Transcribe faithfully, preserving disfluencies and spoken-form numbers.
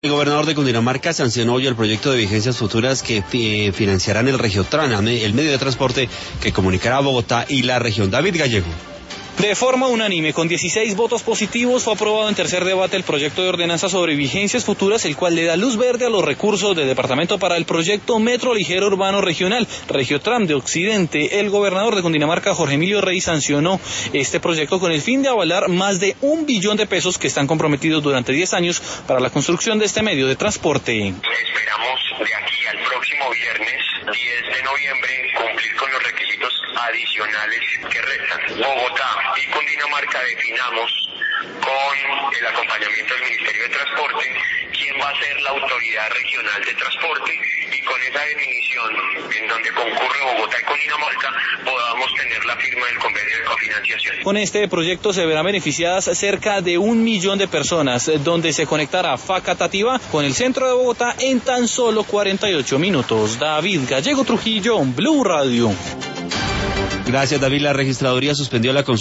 El gobernador de Cundinamarca sancionó hoy el proyecto de vigencias futuras que eh, financiarán el Regiotran, el medio de transporte que comunicará a Bogotá y la región. David Gallego. De forma unánime, con dieciséis votos positivos, fue aprobado en tercer debate el proyecto de ordenanza sobre vigencias futuras, el cual le da luz verde a los recursos del departamento para el proyecto Metro Ligero Urbano Regional, Regiotram de Occidente. El gobernador de Cundinamarca, Jorge Emilio Rey, sancionó este proyecto con el fin de avalar más de un billón de pesos que están comprometidos durante diez años para la construcción de este medio de transporte. Esperamos de aquí al próximo viernes, diez de noviembre, cumplir con los requisitos adicionales que restan. Bogotá y Cundinamarca definamos con el acompañamiento del Ministerio de Transporte quién va a ser la autoridad regional de transporte, y con esa definición en donde concurre Bogotá y Cundinamarca podamos tener la firma del convenio de cofinanciación. Con este proyecto se verán beneficiadas cerca de un millón de personas, donde se conectará Facatativá con el centro de Bogotá en tan solo cuarenta y ocho minutos. David Gallego Trujillo, Blue Radio. Gracias, David. La registraduría suspendió la consulta